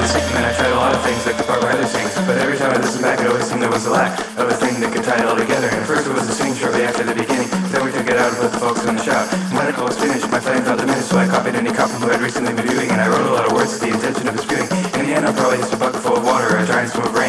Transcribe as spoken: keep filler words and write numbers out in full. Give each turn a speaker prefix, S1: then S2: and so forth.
S1: And then I tried a lot of things like the part where Heather sings, but every time I listened back it always seemed there was a lack of a thing that could tie it all together. And at first it was a sing shortly after the beginning, then we took it out and put the folks on the shout. And when it all was finished, my flame felt diminished, so I copied Andy Kaufman who I'd recently been viewing, and I wrote a lot of words with the intention of his spewing. In the end I'll probably just a bucket full of water or a giant swim of rain.